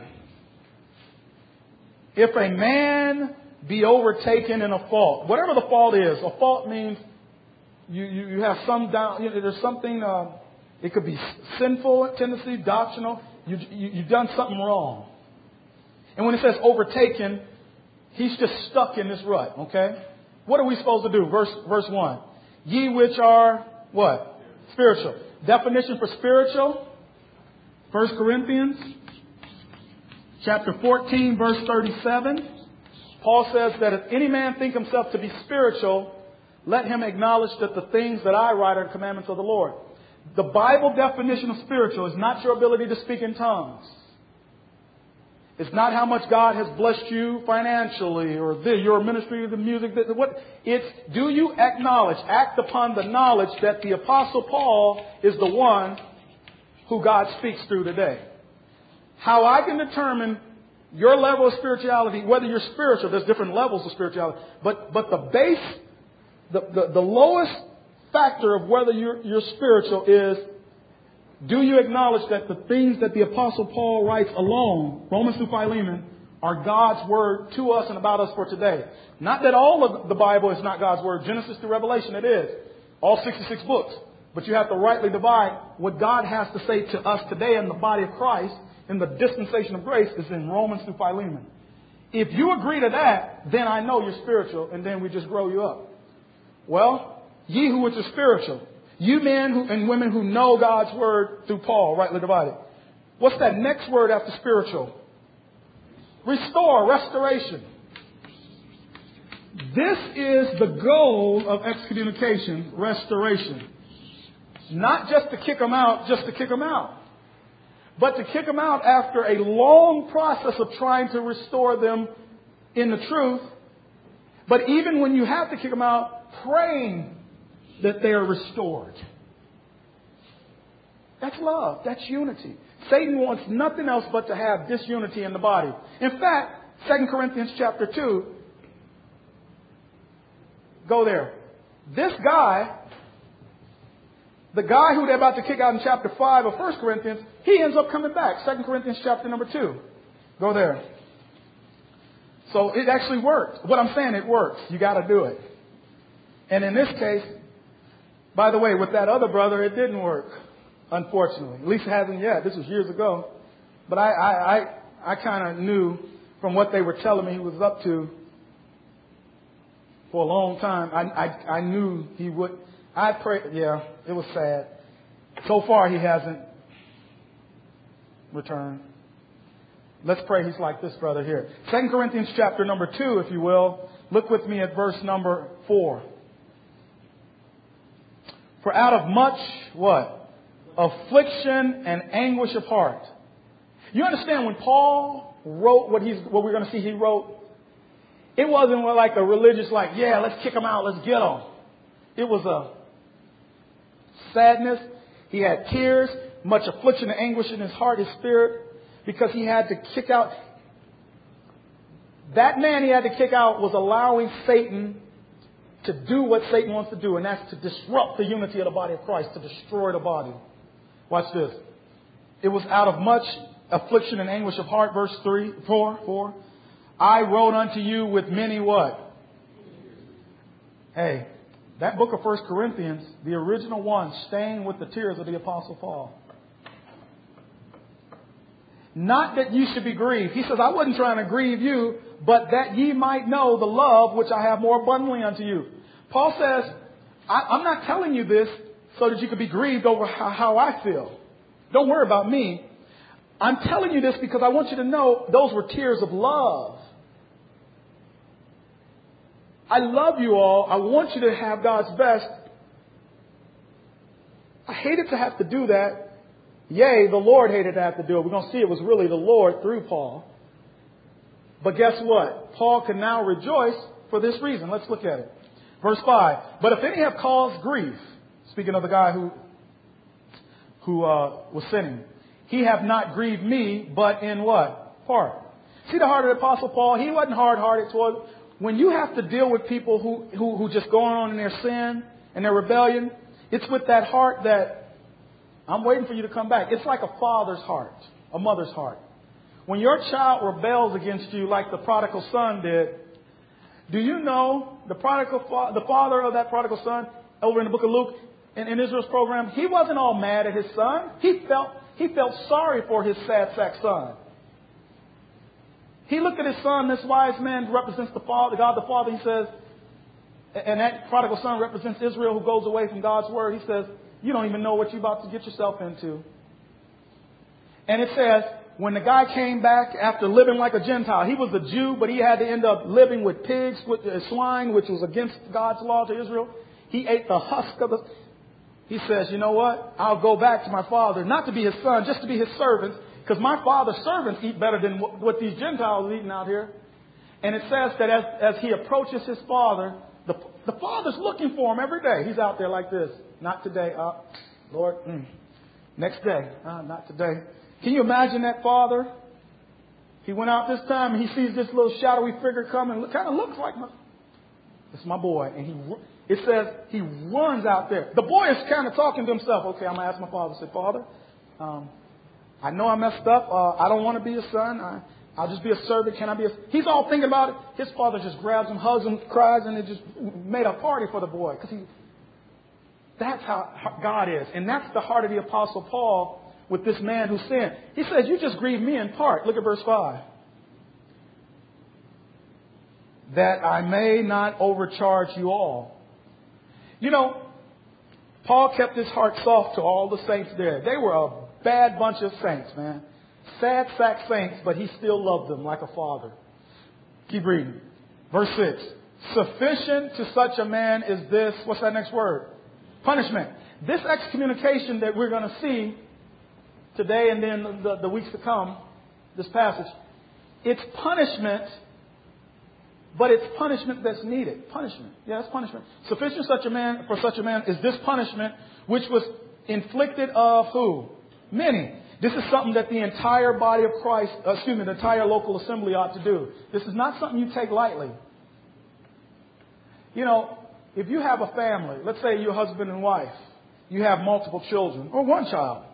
if a man be overtaken in a fault, whatever the fault is, a fault means you, you, you have some down, you know, there's something, uh, it could be sinful tendency, doctrinal, you, you, you've done something wrong. And when it says overtaken, he's just stuck in this rut, okay? What are we supposed to do? Verse, verse one. Ye which are, what? Spiritual. Definition for spiritual, First Corinthians chapter fourteen, verse thirty-seven. Paul says that if any man think himself to be spiritual, let him acknowledge that the things that I write are commandments of the Lord. The Bible definition of spiritual is not your ability to speak in tongues. It's not how much God has blessed you financially or the, your ministry, the music. The, what, it's do you acknowledge, act upon the knowledge that the Apostle Paul is the one who God speaks through today. How I can determine your level of spirituality, whether you're spiritual, there's different levels of spirituality, but but the base, the, the, the lowest factor of whether you're, you're spiritual is, do you acknowledge that the things that the Apostle Paul writes alone, Romans through Philemon, are God's word to us and about us for today? Not that all of the Bible is not God's word. Genesis to Revelation, it is. All sixty-six books. But you have to rightly divide what God has to say to us today in the body of Christ, in the dispensation of grace, is in Romans through Philemon. If you agree to that, then I know you're spiritual, and then we just grow you up. Well, ye who which are spiritual, you men who, and women who know God's word through Paul, rightly divided. What's that next word after spiritual? Restore, restoration. This is the goal of excommunication, restoration. Not just to kick them out, just to kick them out. But to kick them out after a long process of trying to restore them in the truth. But even when you have to kick them out, praying that they are restored. That's love. That's unity. Satan wants nothing else but to have disunity in the body. In fact, Second Corinthians chapter two, go there. This guy, the guy who they're about to kick out in chapter five of First Corinthians, he ends up coming back. Second Corinthians chapter number two. Go there. So it actually worked. What I'm saying, it works. You got to do it. And in this case, by the way, with that other brother, it didn't work, unfortunately. At least it hasn't yet. This was years ago. But I, I, I, I kind of knew from what they were telling me he was up to for a long time. I, I, I knew he would. I prayed. Yeah, it was sad. So far, he hasn't returned. Let's pray he's like this brother here. Second Corinthians chapter number two, if you will. Look with me at verse number four. For out of much, what? Affliction and anguish of heart. You understand when Paul wrote what he's, what we're going to see he wrote, it wasn't like a religious, like, yeah, let's kick them out, let's get them. It was a sadness. He had tears, much affliction and anguish in his heart, his spirit, because he had to kick out. That man he had to kick out was allowing Satan to do what Satan wants to do, and that's to disrupt the unity of the body of Christ, to destroy the body. Watch this. It was out of much affliction and anguish of heart, verse three, four, four. I wrote unto you with many what? Hey, that book of First Corinthians, the original one, stained with the tears of the Apostle Paul. Not that you should be grieved. He says, I wasn't trying to grieve you, but that ye might know the love which I have more abundantly unto you. Paul says, I, I'm not telling you this so that you could be grieved over how, how I feel. Don't worry about me. I'm telling you this because I want you to know those were tears of love. I love you all. I want you to have God's best. I hated to have to do that. Yea, the Lord hated to have to do it. We're going to see it was really the Lord through Paul. But guess what? Paul can now rejoice for this reason. Let's look at it. Verse five. But if any have caused grief, speaking of the guy who, who uh, was sinning, he have not grieved me, but in what? Part. See the heart of the Apostle Paul? He wasn't hard-hearted toward. When you have to deal with people who, who, who just go on in their sin and their rebellion, it's with that heart that I'm waiting for you to come back. It's like a father's heart, a mother's heart. When your child rebels against you like the prodigal son did, do you know the prodigal fa- the father of that prodigal son over in the book of Luke in, in Israel's program, he wasn't all mad at his son. He felt he felt sorry for his sad sack son. He looked at his son, this wise man represents the Father, God the Father, he says, and that prodigal son represents Israel who goes away from God's word. He says, you don't even know what you're about to get yourself into. And it says, when the guy came back after living like a Gentile, he was a Jew, but he had to end up living with pigs, with swine, which was against God's law to Israel. He ate the husk of the... He says, you know what? I'll go back to my father, not to be his son, just to be his servant, because my father's servants eat better than what these Gentiles are eating out here. And it says that as, as he approaches his father, the, the father's looking for him every day. He's out there like this. Not today. Uh, Lord, mm. Next day. Uh, not today. Can you imagine that father? He went out this time and he sees this little shadowy figure coming. Kind of looks like my... It's my boy. And he, it says he runs out there. The boy is kind of talking to himself. Okay, I'm going to ask my father. Say, Father, um, I know I messed up. Uh, I don't want to be a son. I, I'll just be a servant. Can I be a... He's all thinking about it. His father just grabs him, hugs him, cries, and it just made a party for the boy. Because he... That's how God is. And that's the heart of the Apostle Paul with this man who sinned. He says, you just grieve me in part. Look at verse five. That I may not overcharge you all. You know, Paul kept his heart soft to all the saints there. They were a bad bunch of saints, man. Sad sack saints, but he still loved them like a father. Keep reading. Verse six. Sufficient to such a man is this. What's that next word? Punishment. This excommunication that we're going to see today and then the, the weeks to come, this passage, it's punishment, but it's punishment that's needed. Punishment. Yeah, it's punishment. Sufficient such a man for such a man is this punishment which was inflicted of who? Many. This is something that the entire body of Christ, uh, excuse me, the entire local assembly ought to do. This is not something you take lightly. You know, if you have a family, let's say you're husband and wife, you have multiple children, or one child.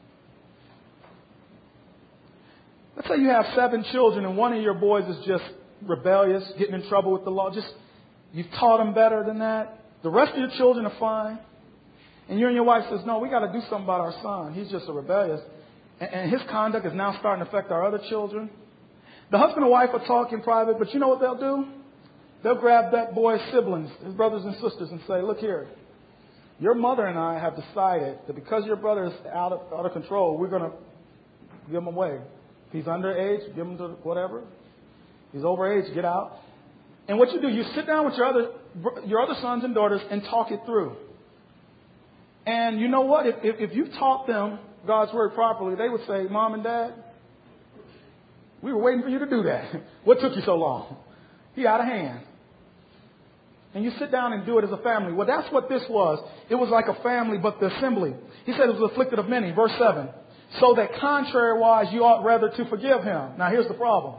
Let's say you have seven children and one of your boys is just rebellious, getting in trouble with the law. Just, you've taught them better than that. The rest of your children are fine. And you and your wife says, no, we got to do something about our son. He's just a rebellious. And, and his conduct is now starting to affect our other children. The husband and wife will talk in private, but you know what they'll do? They'll grab that boy's siblings, his brothers and sisters, and say, look here, your mother and I have decided that because your brother is out of, out of control, we're going to give him away. If he's underage, give him to whatever. He's overage, get out. And what you do, you sit down with your other your other sons and daughters and talk it through. And you know what? If, if, if you've taught them God's word properly, they would say, Mom and Dad, we were waiting for you to do that. What took you so long? He out of hand. And you sit down and do it as a family. Well, that's what this was. It was like a family, but the assembly. He said it was afflicted of many. Verse seven. So that contrariwise you ought rather to forgive him. Now here's the problem.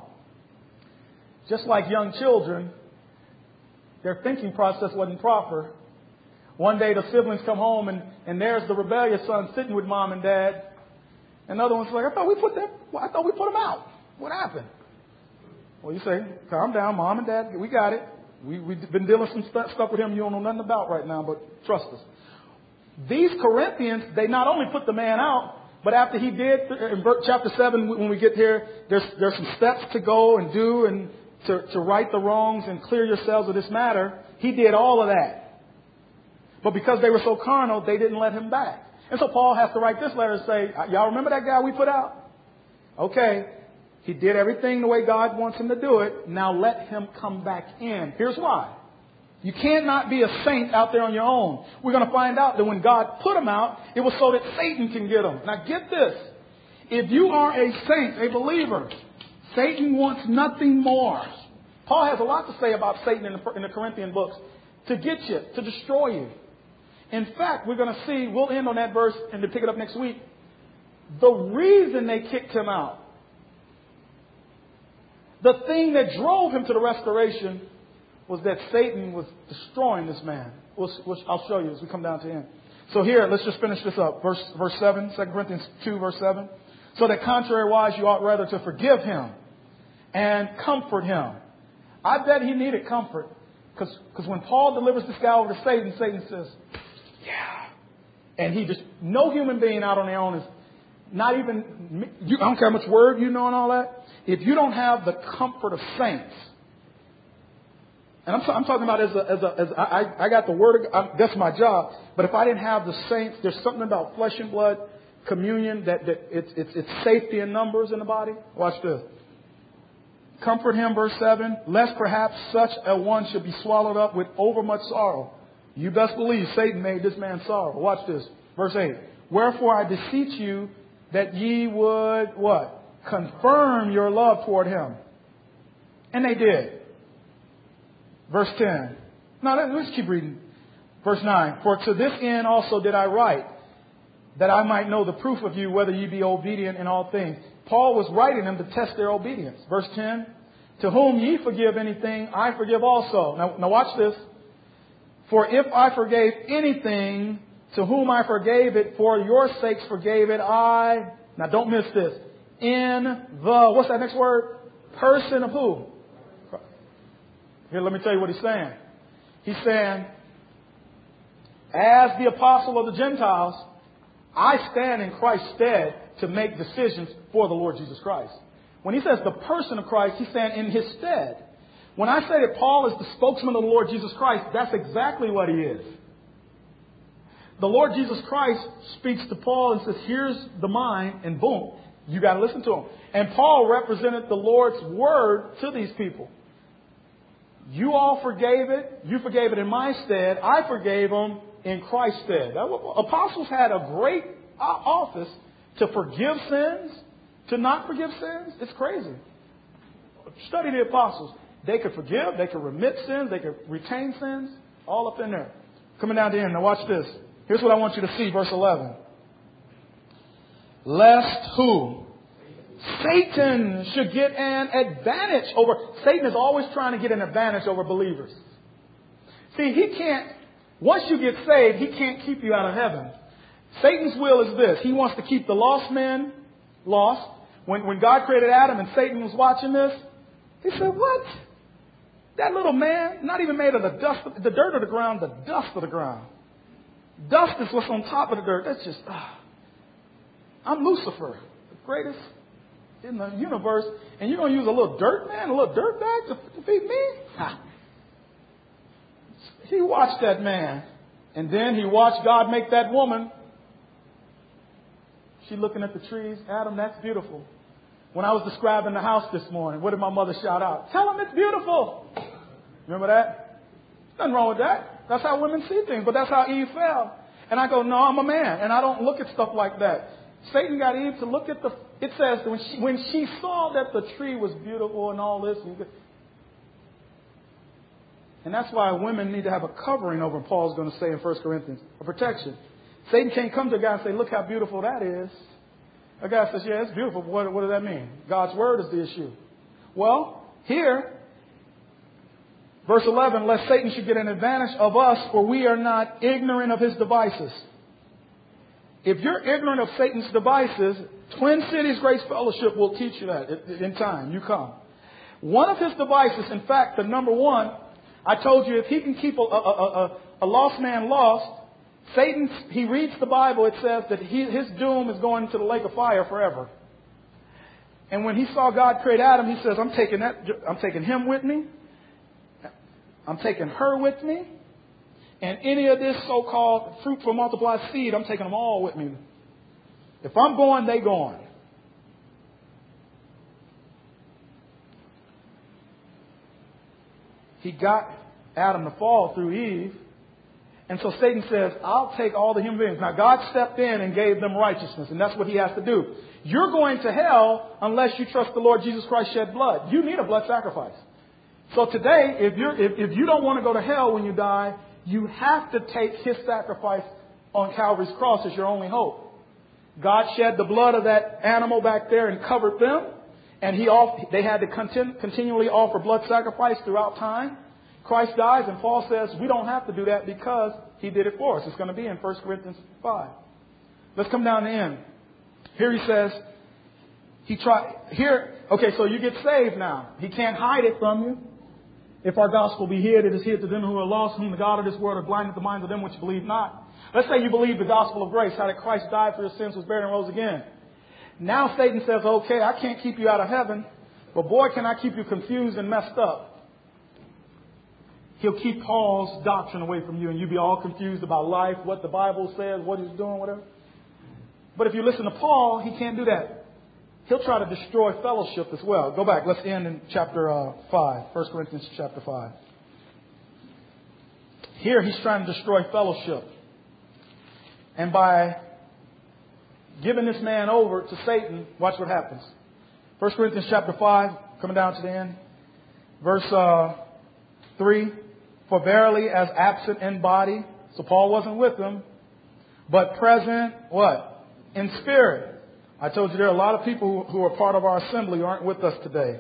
Just like young children, their thinking process wasn't proper. One day the siblings come home and, and there's the rebellious son sitting with mom and dad. And the other one's like, I thought we put that, I thought we put him out. What happened? Well, you say, calm down, mom and dad, we got it. We, we've been dealing some st- stuff with him you don't know nothing about right now, but trust us. These Corinthians, they not only put the man out, but after he did, in chapter seven, when we get here, there's, there's some steps to go and do and to, to right the wrongs and clear yourselves of this matter. He did all of that. But because they were so carnal, they didn't let him back. And so Paul has to write this letter and say, y'all remember that guy we put out? Okay. He did everything the way God wants him to do it. Now let him come back in. Here's why. You cannot be a saint out there on your own. We're going to find out that when God put him out, it was so that Satan can get him. Now get this. If you are a saint, a believer, Satan wants nothing more. Paul has a lot to say about Satan in the, in the Corinthian books. To get you, to destroy you. In fact, we're going to see, we'll end on that verse and to pick it up next week. The reason they kicked him out, the thing that drove him to the restoration was that Satan was destroying this man. We'll, we'll, I'll show you as we come down to the end. So here, let's just finish this up. Verse, verse seven, Second Corinthians two, verse seven. So that contrariwise you ought rather to forgive him and comfort him. I bet he needed comfort. Because when Paul delivers this guy over to Satan, Satan says, yeah. And he just, no human being out on their own is not even, you, I don't care how much word you know and all that. If you don't have the comfort of saints, and I'm, I'm talking about as a, as a, as a I, I got the word, of, I, that's my job. But if I didn't have the saints, there's something about flesh and blood communion that, that it's, it's, it's safety in numbers in the body. Watch this. Comfort him, verse seven, lest perhaps such a one should be swallowed up with overmuch sorrow. You best believe Satan made this man sorrow. Watch this. Verse eight. Wherefore I beseech you that ye would, what? Confirm your love toward him. And they did. Verse ten. Now, let's keep reading. Verse nine. For to this end also did I write, that I might know the proof of you, whether ye be obedient in all things. Paul was writing them to test their obedience. Verse ten. To whom ye forgive anything, I forgive also. Now, now watch this. For if I forgave anything, to whom I forgave it, for your sakes forgave it, I... Now don't miss this. In the... What's that next word? Person of who? Here, let me tell you what he's saying. He's saying, as the apostle of the Gentiles, I stand in Christ's stead to make decisions for the Lord Jesus Christ. When he says the person of Christ, he's saying in his stead. When I say that Paul is the spokesman of the Lord Jesus Christ, that's exactly what he is. The Lord Jesus Christ speaks to Paul and says, here's the mind, and boom, you got to listen to him. And Paul represented the Lord's word to these people. You all forgave it. You forgave it in my stead. I forgave them in Christ's stead. Apostles had a great office to forgive sins, to not forgive sins. It's crazy. Study the apostles. They could forgive. They could remit sins. They could retain sins. All up in there. Coming down to the end. Now watch this. Here's what I want you to see. Verse eleven. Lest who? Satan should get an advantage over... Satan is always trying to get an advantage over believers. See, he can't... Once you get saved, he can't keep you out of heaven. Satan's will is this. He wants to keep the lost men lost. When, when God created Adam and Satan was watching this, he said, what? That little man, not even made of the dust, the dirt of the ground, the dust of the ground. Dust is what's on top of the dirt. That's just, ah. I'm Lucifer, the greatest in the universe, and you're going to use a little dirt man, a little dirt bag to, to feed me? Ha. He watched that man, and then he watched God make that woman. She looking at the trees. Adam, that's beautiful. When I was describing the house this morning, what did my mother shout out? Tell him it's beautiful. Remember that? Nothing wrong with that. That's how women see things, but that's how Eve fell. And I go, no, I'm a man, and I don't look at stuff like that. Satan got Eve to look at the... It says that when she, when she saw that the tree was beautiful and all this... And, and that's why women need to have a covering over, Paul's going to say in First Corinthians, a protection. Satan can't come to a guy and say, look how beautiful that is. A guy says, yeah, it's beautiful. But what, what does that mean? God's word is the issue. Well, here, verse eleven, lest Satan should get an advantage of us, for we are not ignorant of his devices. If you're ignorant of Satan's devices, Twin Cities Grace Fellowship will teach you that in time. You come. One of his devices, in fact, the number one, I told you, if he can keep a, a, a, a lost man lost, Satan, he reads the Bible, it says that he, his doom is going to the lake of fire forever. And when he saw God create Adam, he says, I'm taking that, I'm taking him with me. I'm taking her with me. And any of this so-called fruitful multiplied seed, I'm taking them all with me. If I'm going, they going. He got Adam to fall through Eve. And so Satan says, I'll take all the human beings. Now God stepped in and gave them righteousness. And that's what he has to do. You're going to hell unless you trust the Lord Jesus Christ shed blood. You need a blood sacrifice. So today, if, you're, if, if you don't want to go to hell when you die, you have to take his sacrifice on Calvary's cross as your only hope. God shed the blood of that animal back there and covered them. And he off, they had to continu- continually offer blood sacrifice throughout time. Christ dies, and Paul says we don't have to do that because he did it for us. It's going to be in First Corinthians five. Let's come down to the end. Here he says, He tried here. Okay, so you get saved now. He can't hide it from you. If our gospel be hid, it is hid to them who are lost, whom the God of this world has blinded the minds of them which believe not. Let's say you believe the gospel of grace, how that Christ died for your sins, was buried and rose again. Now Satan says, okay, I can't keep you out of heaven, but boy, can I keep you confused and messed up. He'll keep Paul's doctrine away from you, and you'll be all confused about life, what the Bible says, what he's doing, whatever. But if you listen to Paul, he can't do that. He'll try to destroy fellowship as well. Go back. Let's end in chapter uh, five. First Corinthians chapter five. Here he's trying to destroy fellowship. And by giving this man over to Satan, watch what happens. First Corinthians chapter five, coming down to the end. Verse uh, three. For verily as absent in body, so Paul wasn't with them, but present, what? In spirit. I told you there are a lot of people who are part of our assembly who aren't with us today.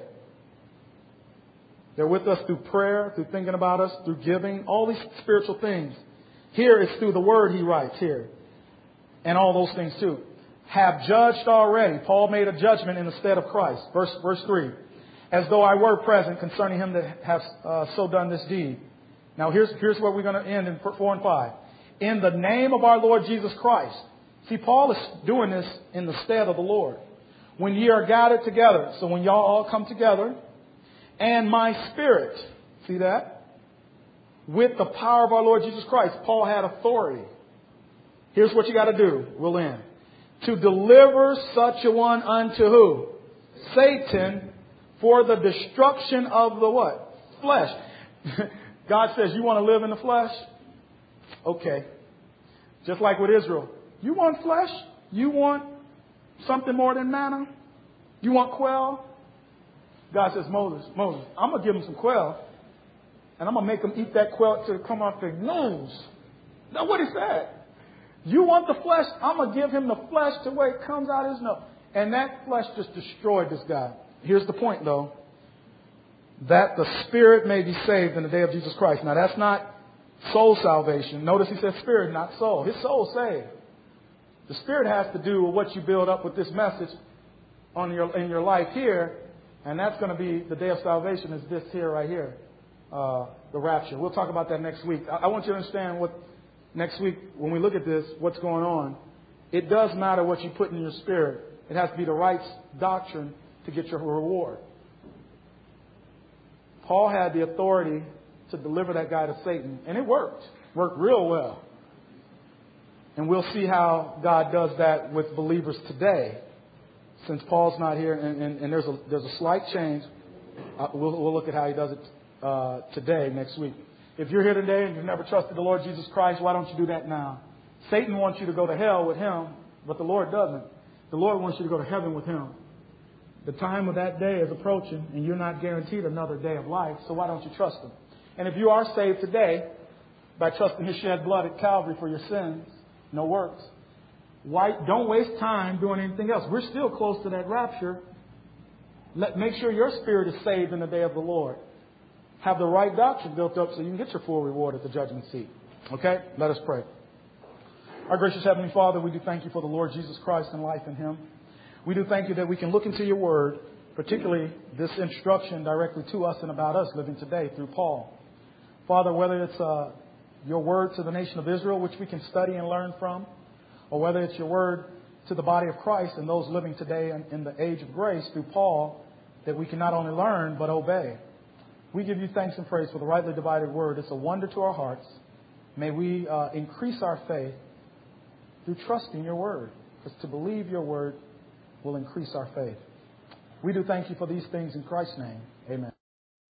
They're with us through prayer, through thinking about us, through giving, all these spiritual things. Here it's through the word he writes here. And all those things too. Have judged already. Paul made a judgment in the stead of Christ. Verse, verse three. As though I were present concerning him that has uh, so done this deed. Now here's, here's where we're going to end in four and five. In the name of our Lord Jesus Christ. See, Paul is doing this in the stead of the Lord. When ye are gathered together, so when y'all all come together, and my spirit, see that? With the power of our Lord Jesus Christ, Paul had authority. Here's what you got to do. We'll end. To deliver such a one unto who? Satan, for the destruction of the what? Flesh. God says, you want to live in the flesh? Okay. Just like with Israel. You want flesh? You want something more than manna? You want quail? God says, Moses, Moses, I'm going to give them some quail. And I'm going to make them eat that quail to come off their nose. That's what he said. You want the flesh? I'm going to give him the flesh to where it comes out his nose. And that flesh just destroyed this guy. Here's the point, though. That the spirit may be saved in the day of Jesus Christ. Now, that's not soul salvation. Notice he said spirit, not soul. His soul saved. The Spirit has to do with what you build up with this message on your in your life here. And that's going to be the day of salvation is this here right here. Uh, the rapture. We'll talk about that next week. I, I want you to understand what next week, when we look at this, what's going on. It does matter what you put in your spirit. It has to be the right doctrine to get your reward. Paul had the authority to deliver that guy to Satan. And it worked. Worked real well. And we'll see how God does that with believers today. Since Paul's not here, and, and, and there's a there's a slight change. Uh, we'll, we'll look at how he does it uh, today, next week. If you're here today and you've never trusted the Lord Jesus Christ, why don't you do that now? Satan wants you to go to hell with him, but the Lord doesn't. The Lord wants you to go to heaven with him. The time of that day is approaching, and you're not guaranteed another day of life, so why don't you trust him? And if you are saved today by trusting his shed blood at Calvary for your sins, no works. Why? Don't waste time doing anything else. We're still close to that rapture. Let, make sure your spirit is saved in the day of the Lord. Have the right doctrine built up so you can get your full reward at the judgment seat. Okay? Let us pray. Our gracious Heavenly Father, we do thank you for the Lord Jesus Christ and life in him. We do thank you that we can look into your word, particularly this instruction directly to us and about us living today through Paul. Father, whether it's uh, your word to the nation of Israel, which we can study and learn from, or whether it's your word to the body of Christ and those living today in, in the age of grace through Paul, that we can not only learn but obey. We give you thanks and praise for the rightly divided word. It's a wonder to our hearts. May we uh, increase our faith through trusting your word, because to believe your word will increase our faith. We do thank you for these things in Christ's name. Amen.